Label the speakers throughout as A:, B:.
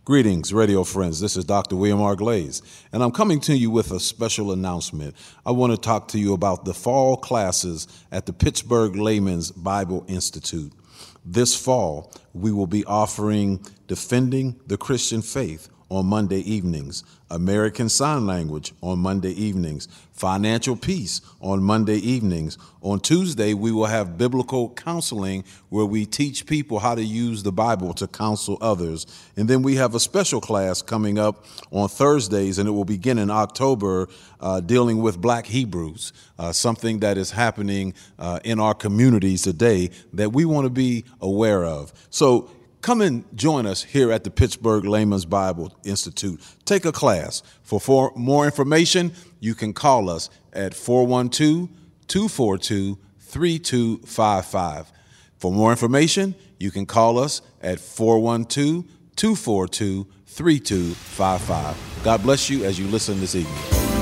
A: Greetings, radio friends. This is Dr. William R. Glaze, and I'm coming to you with a special announcement. I want to talk to you about the fall classes at the Pittsburgh Layman's Bible Institute. This fall, we will be offering Defending the Christian Faith on Monday evenings, American Sign Language on Monday evenings, Financial Peace on Monday evenings. On Tuesday, we will have Biblical Counseling, where we teach people how to use the Bible to counsel others. And then we have a special class coming up on Thursdays, and it will begin in October, dealing with Black Hebrews, something that is happening in our communities today that we want to be aware of. So come and join us here at the Pittsburgh Layman's Bible Institute. Take a class. For more information, you can call us at 412-242-3255. For more information, you can call us at 412-242-3255. God bless you as you listen this evening.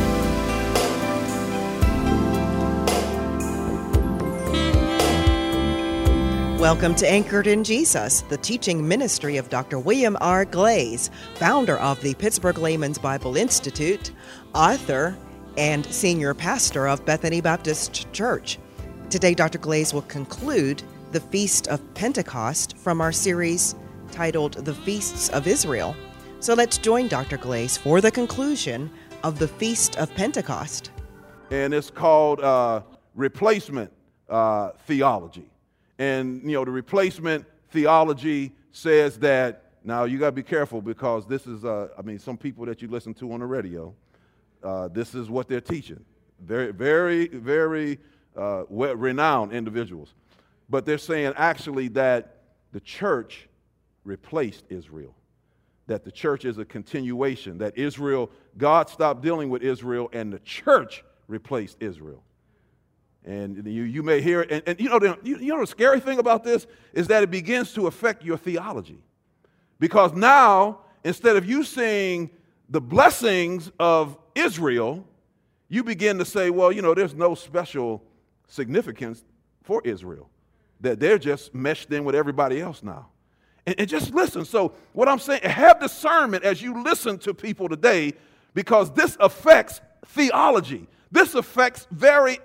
B: Welcome to Anchored in Jesus, the teaching ministry of Dr. William R. Glaze, founder of the Pittsburgh Layman's Bible Institute, author, and senior pastor of Bethany Baptist Church. Today, Dr. Glaze will conclude the Feast of Pentecost from our series titled The Feasts of Israel. So let's join Dr. Glaze for the conclusion of the Feast of Pentecost.
C: And it's called replacement theology. And, the replacement theology says that, now you got to be careful because this is, some people that you listen to on the radio, this is what they're teaching. Very, very, very renowned individuals. But they're saying actually that the church replaced Israel, that the church is a continuation, that Israel, God stopped dealing with Israel and the church replaced Israel. And you may hear it, and you know the scary thing about this is that it begins to affect your theology. Because now, instead of you seeing the blessings of Israel, you begin to say, well, there's no special significance for Israel, that they're just meshed in with everybody else now. And just listen. So what I'm saying, have discernment as you listen to people today, because this affects theology. This affects very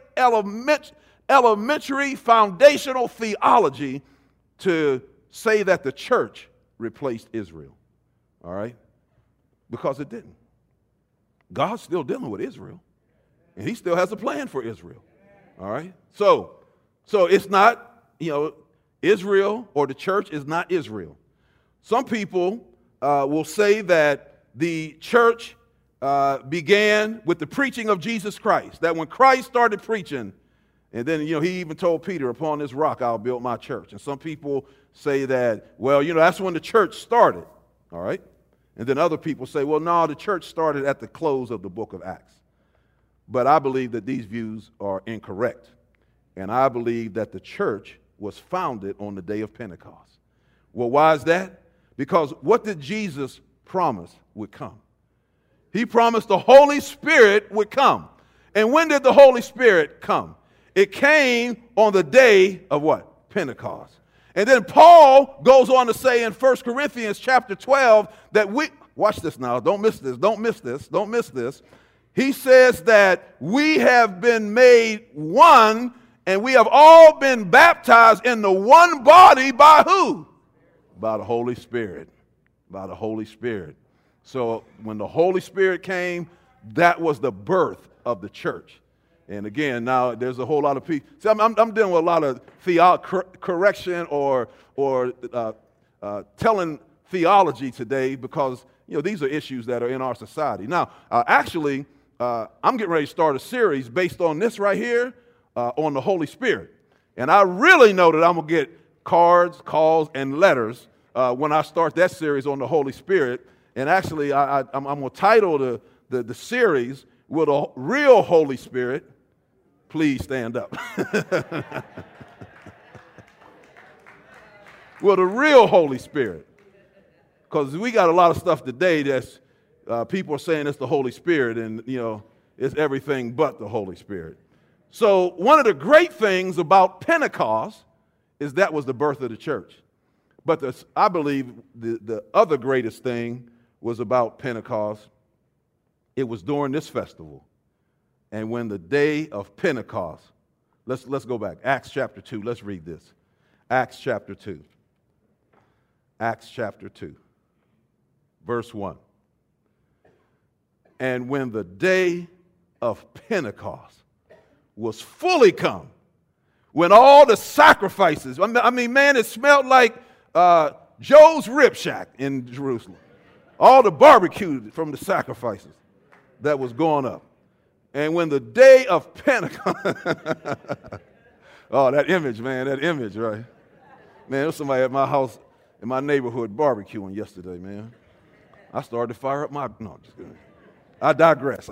C: elementary, foundational theology to say that the church replaced Israel, all right? Because it didn't. God's still dealing with Israel, and he still has a plan for Israel, all right? So it's not, Israel or the church is not Israel. Some people will say that the church began with the preaching of Jesus Christ, that when Christ started preaching, and then, he even told Peter, upon this rock I'll build my church. And some people say that, well, that's when the church started, all right? And then other people say, well, no, the church started at the close of the book of Acts. But I believe that these views are incorrect. And I believe that the church was founded on the day of Pentecost. Well, why is that? Because what did Jesus promise would come? He promised the Holy Spirit would come. And when did the Holy Spirit come? It came on the day of what? Pentecost. And then Paul goes on to say in 1 Corinthians chapter 12 that watch this now, don't miss this. He says that we have been made one, and we have all been baptized in the one body by who? By the Holy Spirit. By the Holy Spirit. So when the Holy Spirit came, that was the birth of the church. And again, now there's a whole lot of people. See, I'm dealing with a lot of correction or telling theology today because, these are issues that are in our society. Now, I'm getting ready to start a series based on this right here, on the Holy Spirit. And I really know that I'm going to get cards, calls, and letters when I start that series on the Holy Spirit. And actually, I'm going to title the series, Will the Real Holy Spirit Please Stand Up? Will the real Holy Spirit? Because we got a lot of stuff today that's people are saying it's the Holy Spirit, and, it's everything but the Holy Spirit. So one of the great things about Pentecost is that was the birth of the church. But I believe the other greatest thing was about Pentecost. It was during this festival. And when the day of Pentecost, let's go back. Acts chapter 2. Let's read this. Acts chapter 2. Acts chapter 2. Verse 1. And when the day of Pentecost was fully come, when all the sacrifices, I mean, man, it smelled like Joe's Rib Shack in Jerusalem. All the barbecue from the sacrifices that was going up. And when the day of Pentecost, oh, that image, man, that image, right? Man, there was somebody at my house in my neighborhood barbecuing yesterday, man. I started to fire up no, I'm just kidding. I digress.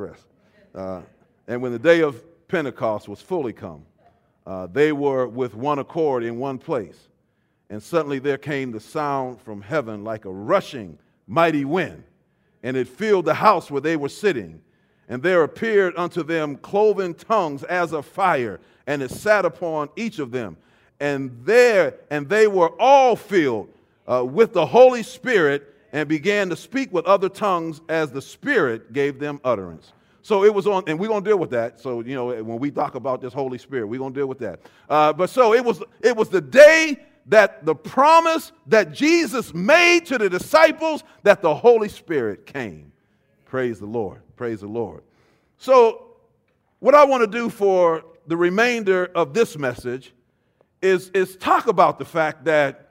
C: And when the day of Pentecost was fully come, they were with one accord in one place. And suddenly there came the sound from heaven like a rushing mighty wind, and it filled the house where they were sitting. And there appeared unto them cloven tongues as of fire, and it sat upon each of them. And they were all filled with the Holy Spirit, and began to speak with other tongues as the Spirit gave them utterance. So it was on, and we're going to deal with that. So, you know, when we talk about this Holy Spirit, we're going to deal with that. But so it was the day that the promise that Jesus made to the disciples that the Holy Spirit came. Praise the Lord. Praise the Lord. So what I want to do for the remainder of this message is talk about the fact that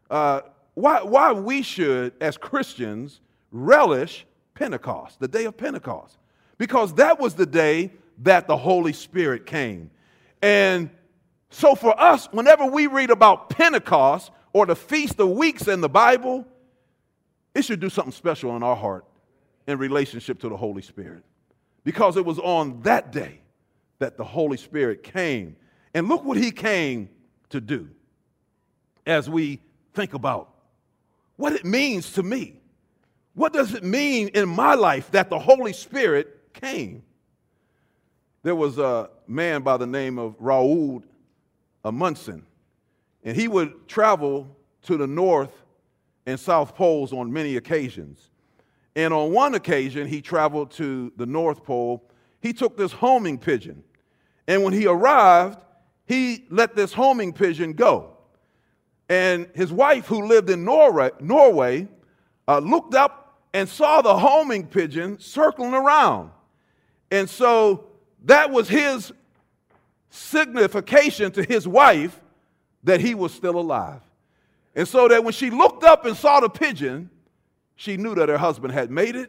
C: why we should, as Christians, relish Pentecost, the day of Pentecost. Because that was the day that the Holy Spirit came. And so for us, whenever we read about Pentecost or the Feast of Weeks in the Bible, it should do something special in our heart in relationship to the Holy Spirit. Because it was on that day that the Holy Spirit came. And look what he came to do as we think about what it means to me. What does it mean in my life that the Holy Spirit came? There was a man by the name of Raoul Amundsen, and he would travel to the North and South Poles on many occasions. And on one occasion, he traveled to the North Pole. He took this homing pigeon, and when he arrived, he let this homing pigeon go. And his wife, who lived in Norway, looked up and saw the homing pigeon circling around. And so that was his signification to his wife that he was still alive. And so that when she looked up and saw the pigeon, she knew that her husband had made it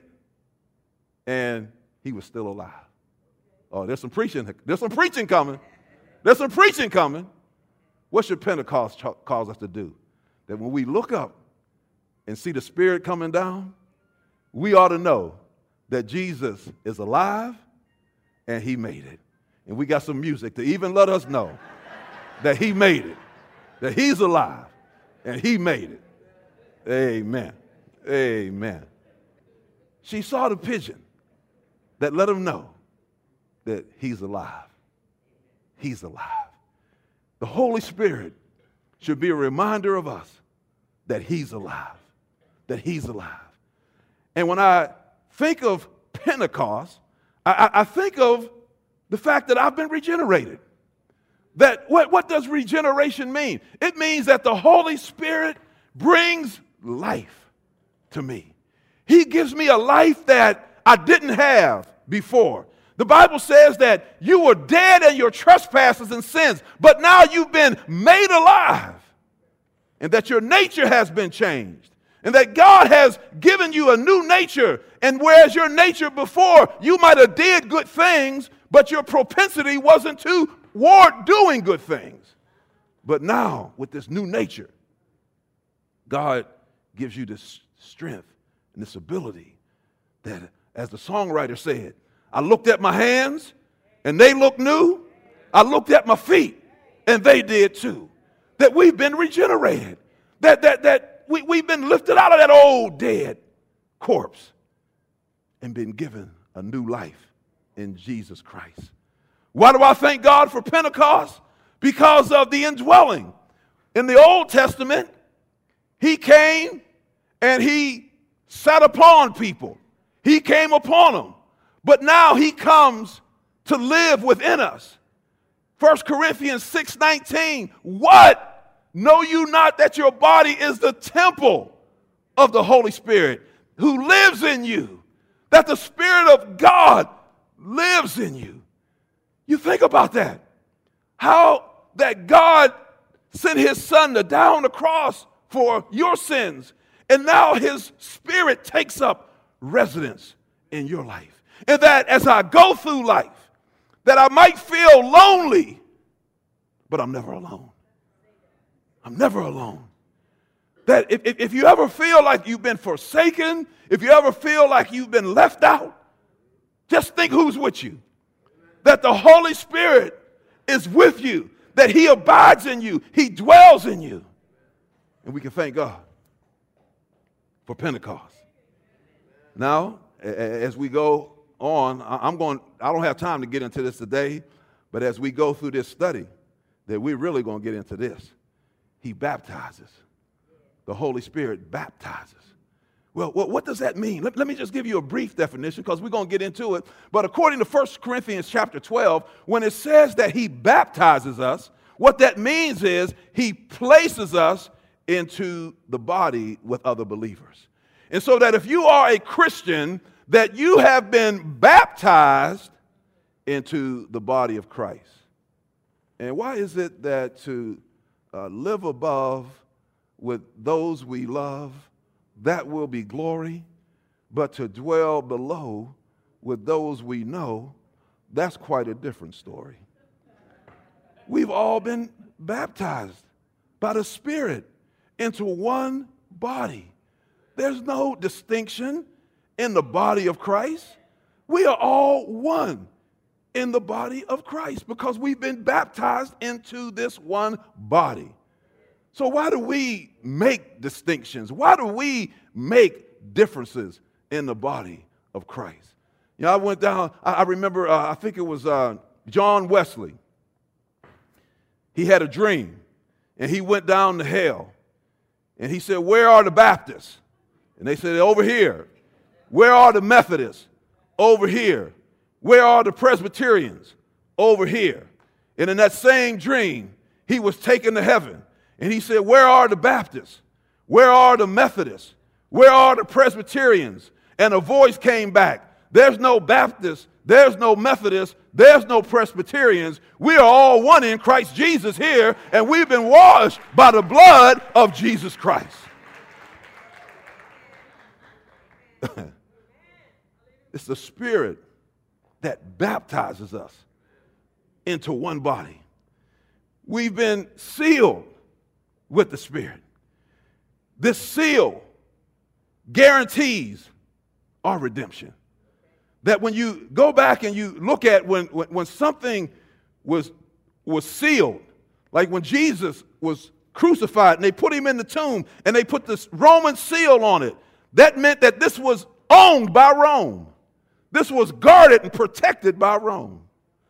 C: and he was still alive. Oh, there's some preaching coming. There's some preaching coming. What should Pentecost cause us to do? That when we look up and see the Spirit coming down, we ought to know that Jesus is alive and he made it. And we got some music to even let us know that he made it, that he's alive and he made it. Amen. Amen. She saw the pigeon that let him know that he's alive. He's alive. The Holy Spirit should be a reminder of us that he's alive, that he's alive. And when I think of Pentecost, I think of the fact that I've been regenerated. That what does regeneration mean? It means that the Holy Spirit brings life to me. He gives me a life that I didn't have before. The Bible says that you were dead in your trespasses and sins, but now you've been made alive, and that your nature has been changed, and that God has given you a new nature. And whereas your nature before, you might have did good things, but your propensity wasn't toward doing good things. But now, with this new nature, God gives you this strength and this ability that, as the songwriter said, I looked at my hands and they looked new. I looked at my feet and they did too. That we've been regenerated. That we've been lifted out of that old dead corpse and been given a new life in Jesus Christ. Why do I thank God for Pentecost? Because of the indwelling. In the Old Testament, He came and he sat upon people. He came upon them. But now he comes to live within us. 1 Corinthians 6:19, what? Know you not that your body is the temple of the Holy Spirit who lives in you? That the Spirit of God lives in you. You think about that. How that God sent his son to die on the cross for your sins. And now his Spirit takes up residence in your life. And that as I go through life, that I might feel lonely, but I'm never alone. I'm never alone. That if you ever feel like you've been forsaken, if you ever feel like you've been left out, just think who's with you. That the Holy Spirit is with you, that he abides in you, he dwells in you. And we can thank God for Pentecost. Now, as we go on, I don't have time to get into this today, but as we go through this study, that we're really going to get into this. He baptizes. The Holy Spirit baptizes. Well, what does that mean? Let me just give you a brief definition because we're going to get into it. But according to 1 Corinthians chapter 12, when it says that he baptizes us, what that means is he places us into the body with other believers. And so that if you are a Christian, that you have been baptized into the body of Christ. And why is it that to live above with those we love, that will be glory, but to dwell below with those we know, that's quite a different story. We've all been baptized by the Spirit into one body. There's no distinction in the body of Christ. We are all one in the body of Christ because we've been baptized into this one body. So why do we make distinctions? Why do we make differences in the body of Christ? You know, I went down, I remember, I think it was John Wesley. He had a dream, and he went down to hell. And he said, where are the Baptists? And they said, over here. Where are the Methodists? Over here. Where are the Presbyterians? Over here. And in that same dream, he was taken to heaven. And he said, where are the Baptists? Where are the Methodists? Where are the Presbyterians? And a voice came back. There's no Baptists. There's no Methodists. There's no Presbyterians. We are all one in Christ Jesus here, and we've been washed by the blood of Jesus Christ. It's the Spirit that baptizes us into one body. We've been sealed with the Spirit. This seal guarantees our redemption. That when you go back and you look at when something was sealed, like when Jesus was crucified and they put him in the tomb and they put this Roman seal on it, that meant that this was owned by Rome. This was guarded and protected by Rome.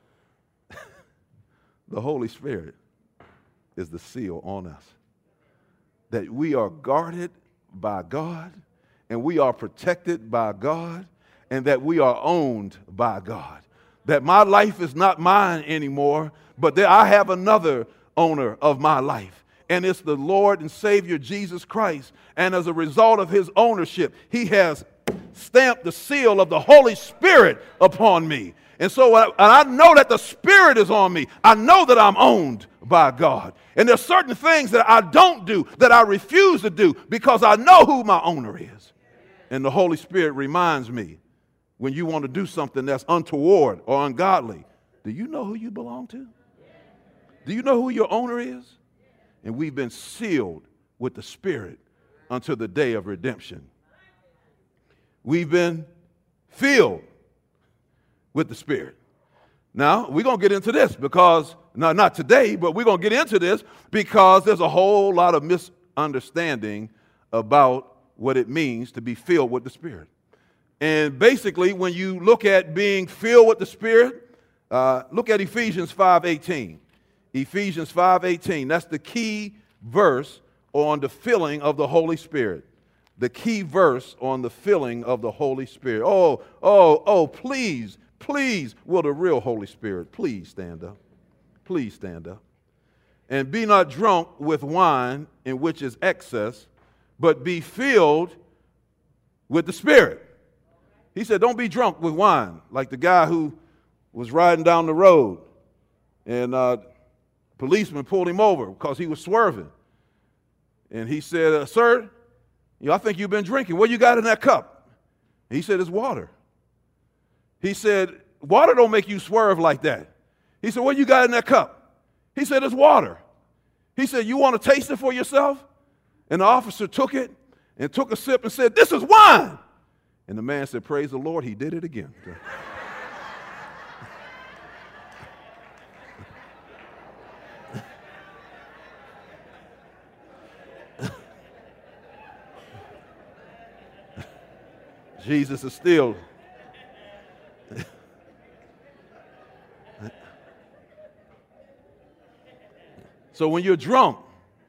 C: The Holy Spirit is the seal on us. That we are guarded by God and we are protected by God and that we are owned by God. That my life is not mine anymore, but that I have another owner of my life. And it's the Lord and Savior Jesus Christ. And as a result of his ownership, he has stamped the seal of the Holy Spirit upon me. And so I know that the Spirit is on me. I know that I'm owned by God. And there's certain things that I don't do, that I refuse to do, because I know who my owner is. And the Holy Spirit reminds me when you want to do something that's untoward or ungodly, do you know who you belong to? Do you know who your owner is? And we've been sealed with the Spirit until the day of redemption. We've been filled with the Spirit. Now, we're going to get into this because, not today, but we're going to get into this because there's a whole lot of misunderstanding about what it means to be filled with the Spirit. And basically, when you look at being filled with the Spirit, look at Ephesians 5:18. Ephesians 5:18. That's the key verse on the filling of the Holy Spirit. The key verse on the filling of the Holy Spirit. Please, will the real Holy Spirit please stand up? Please stand up. And be not drunk with wine, in which is excess, but be filled with the Spirit. He said, don't be drunk with wine, like the guy who was riding down the road, and policeman pulled him over because he was swerving. And he said, sir, I think you've been drinking. What you got in that cup? He said, it's water. He said, water don't make you swerve like that. He said, what you got in that cup? He said, it's water. He said, you want to taste it for yourself? And the officer took it and took a sip and said, this is wine. And the man said, praise the Lord, he did it again. Jesus is still. So when you're drunk,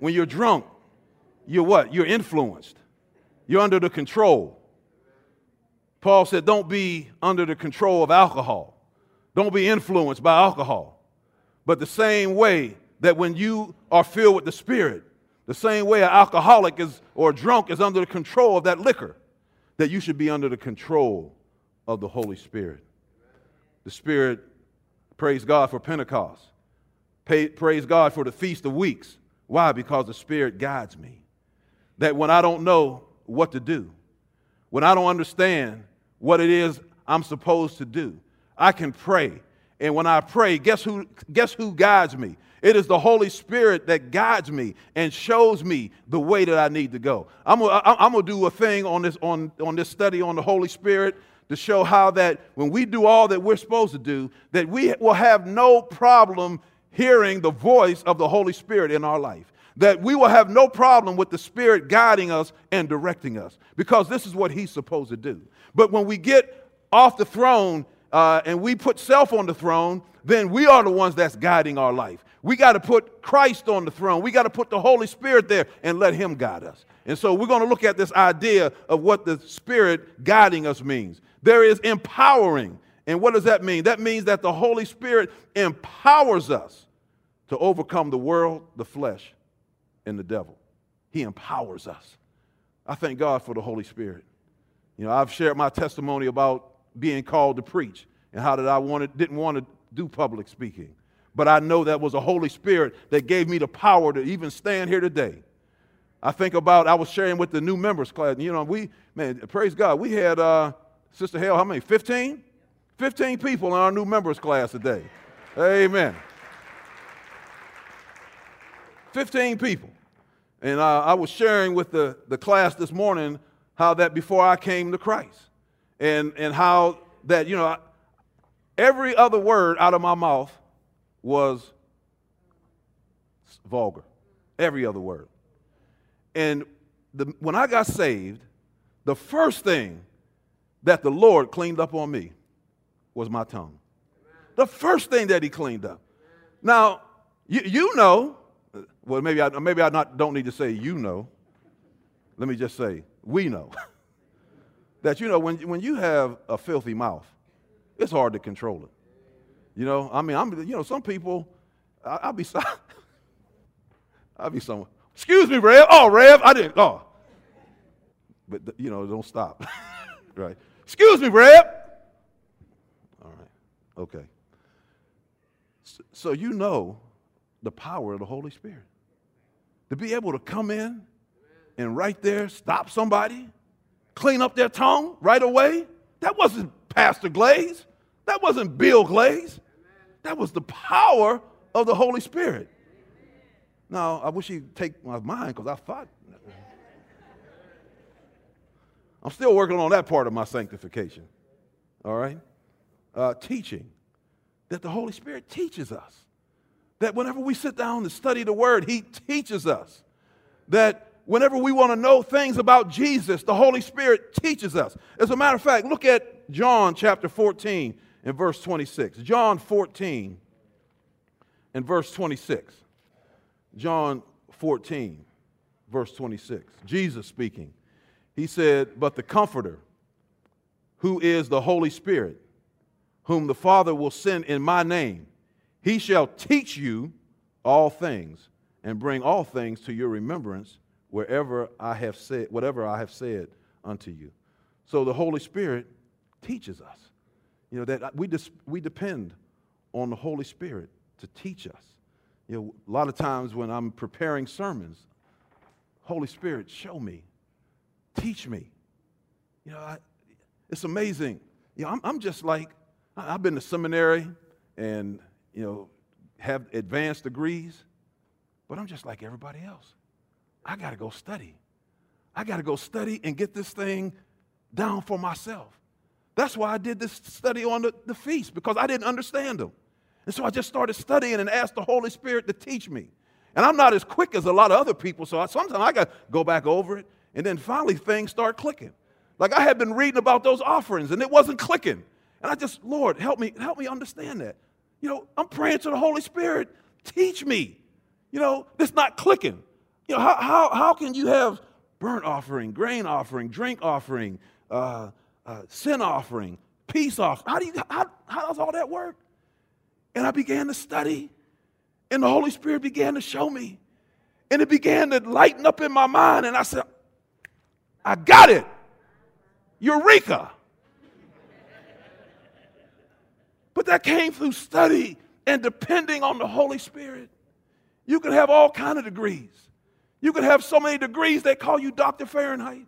C: you're what? You're influenced. You're under the control. Paul said, don't be under the control of alcohol. Don't be influenced by alcohol. But the same way that when you are filled with the Spirit, the same way an alcoholic is or a drunk is under the control of that liquor, that you should be under the control of the Holy Spirit. The Spirit, praise God for Pentecost. Praise God for the Feast of Weeks. Why? Because the Spirit guides me. That when I don't know what to do, when I don't understand what it is I'm supposed to do, I can pray. And when I pray, guess who guides me? It is the Holy Spirit that guides me and shows me the way that I need to go. I'm gonna do a thing on this study on the Holy Spirit to show how that when we do all that we're supposed to do, that we will have no problem hearing the voice of the Holy Spirit in our life. That we will have no problem with the Spirit guiding us and directing us, because this is what He's supposed to do. But when we get off the throne and we put self on the throne, then we are the ones that's guiding our life. We got to put Christ on the throne. We got to put the Holy Spirit there and let Him guide us. And so we're going to look at this idea of what the Spirit guiding us means. There is empowering. And what does that mean? That means that the Holy Spirit empowers us to overcome the world, the flesh, and the devil. He empowers us. I thank God for the Holy Spirit. I've shared my testimony about being called to preach and how that I didn't want to do public speaking. But I know that was the Holy Spirit that gave me the power to even stand here today. I think about, I was sharing with the new members class. Praise God, we had, Sister Hale, how many? 15? 15 people in our new members class today. Amen. 15 people. And I was sharing with the class this morning how that before I came to Christ and how that, every other word out of my mouth was vulgar. Every other word. And when I got saved, the first thing that the Lord cleaned up on me was my tongue. The first thing that He cleaned up. Now, you know, well, maybe I don't need to say you know. Let me just say we know that when you have a filthy mouth, it's hard to control it. Some people, I'll be someone. Excuse me, Rev. Oh, Rev, I didn't. Oh, but don't stop. Right? Excuse me, Rev. All right. Okay. So the power of the Holy Spirit. To be able to come in and right there stop somebody, clean up their tongue right away. That wasn't Pastor Glaze. That wasn't Bill Glaze. That was the power of the Holy Spirit. Now, I wish He'd take my mind because I thought. I'm still working on that part of my sanctification. All right? Teaching. That the Holy Spirit teaches us. That whenever we sit down to study the Word, He teaches us. That whenever we want to know things about Jesus, the Holy Spirit teaches us. As a matter of fact, look at John chapter 14 and verse 26. John 14 and verse 26. John 14 verse 26. Jesus speaking. He said, "But the Comforter, who is the Holy Spirit, whom the Father will send in my name, he shall teach you all things and bring all things to your remembrance whatever I have said unto you." So the Holy Spirit teaches us. You know, that we depend on the Holy Spirit to teach us. You know, a lot of times when I'm preparing sermons, Holy Spirit, show me, teach me. You know, it's amazing. You know, I'm just like, I've been to seminary and, you know, have advanced degrees, but I'm just like everybody else. I got to go study. I got to go study and get this thing down for myself. That's why I did this study on the feast, because I didn't understand them. And so I just started studying and asked the Holy Spirit to teach me. And I'm not as quick as a lot of other people, so sometimes I got to go back over it, and then finally things start clicking. Like I had been reading about those offerings, and it wasn't clicking. And I just, Lord, help me understand that. You know, I'm praying to the Holy Spirit, teach me. You know, it's not clicking. You know, how can you have burnt offering, grain offering, drink offering, sin offering, peace offering? How does all that work? And I began to study, and the Holy Spirit began to show me, and it began to lighten up in my mind, and I said, I got it. Eureka. But that came through study and depending on the Holy Spirit. You could have all kinds of degrees. You could have so many degrees they call you Dr. Fahrenheit.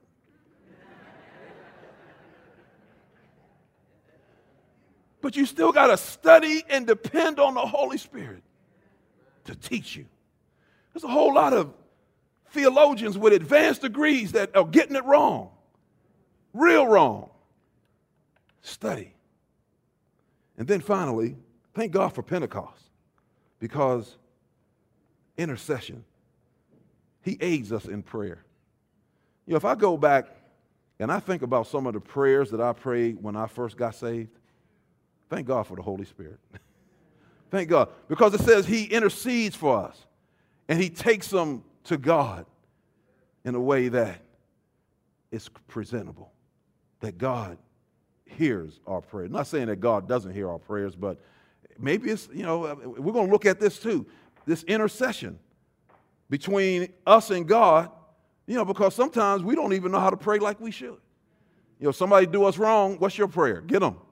C: But you still got to study and depend on the Holy Spirit to teach you. There's a whole lot of theologians with advanced degrees that are getting it wrong. Real wrong. Study. And then finally, thank God for Pentecost, because intercession, he aids us in prayer. You know, if I go back and I think about some of the prayers that I prayed when I first got saved, thank God for the Holy Spirit. Thank God. Because it says he intercedes for us, and he takes them to God in a way that is presentable, that God hears our prayers. I'm not saying that God doesn't hear our prayers, but maybe it's, you know, we're going to look at this too, this intercession between us and God, you know, because sometimes we don't even know how to pray like we should. You know, somebody do us wrong, what's your prayer? Get them.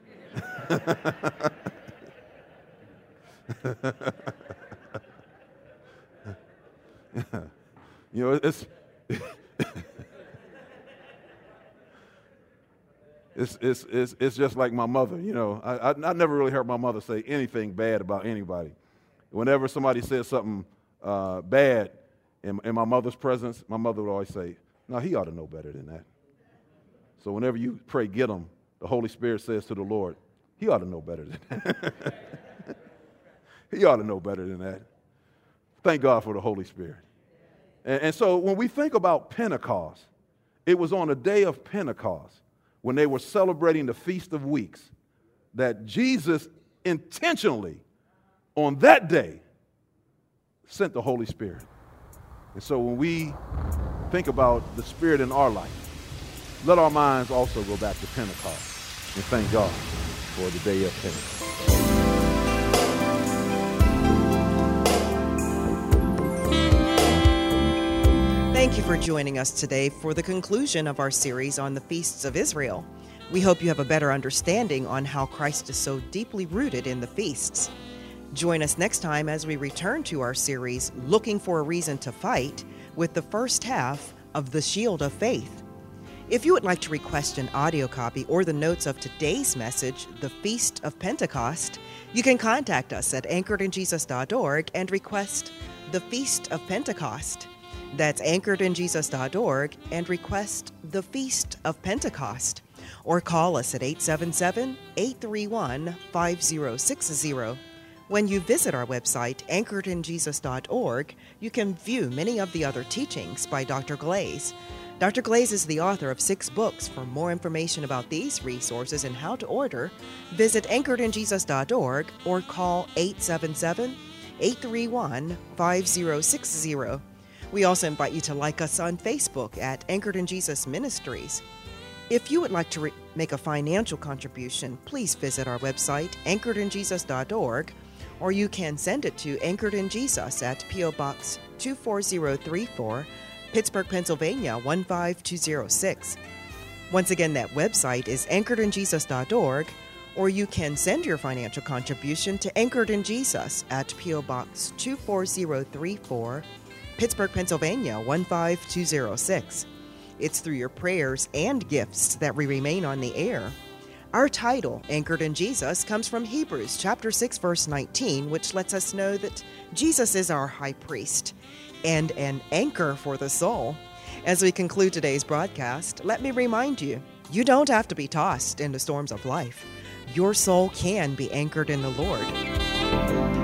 C: You know, it's just like my mother. You know, I never really heard my mother say anything bad about anybody. Whenever somebody says something bad in my mother's presence, my mother would always say, "No, he ought to know better than that." So whenever you pray, get him, the Holy Spirit says to the Lord, he ought to know better than that. He ought to know better than that. Thank God for the Holy Spirit. And so when we think about Pentecost, it was on the day of Pentecost, when they were celebrating the Feast of Weeks, that Jesus intentionally, on that day, sent the Holy Spirit. And so when we think about the Spirit in our life, let our minds also go back to Pentecost and thank God for the day of Pentecost.
B: Thank you for joining us today for the conclusion of our series on the Feasts of Israel. We hope you have a better understanding on how Christ is so deeply rooted in the feasts. Join us next time as we return to our series, Looking for a Reason to Fight, with the first half of The Shield of Faith. If you would like to request an audio copy or the notes of today's message, The Feast of Pentecost, you can contact us at anchoredinjesus.org and request The Feast of Pentecost. That's anchoredinjesus.org and request The Feast of Pentecost. Or call us at 877-831-5060. When you visit our website, anchoredinjesus.org, you can view many of the other teachings by Dr. Glaze. Dr. Glaze is the author of 6 books. For more information about these resources and how to order, visit anchoredinjesus.org or call 877-831-5060. We also invite you to like us on Facebook at Anchored in Jesus Ministries. If you would like to make a financial contribution, please visit our website, anchoredinjesus.org, or you can send it to Anchored in Jesus at P.O. Box 24034, Pittsburgh, Pennsylvania 15206. Once again, that website is anchoredinjesus.org, or you can send your financial contribution to Anchored in Jesus at P.O. Box 24034, Pittsburgh, Pennsylvania 15206. It's through your prayers and gifts that we remain on the air. Our title, Anchored in Jesus, comes from Hebrews chapter 6, verse 19, which lets us know that Jesus is our high priest and an anchor for the soul. As we conclude today's broadcast, let me remind you, you don't have to be tossed in the storms of life. Your soul can be anchored in the Lord.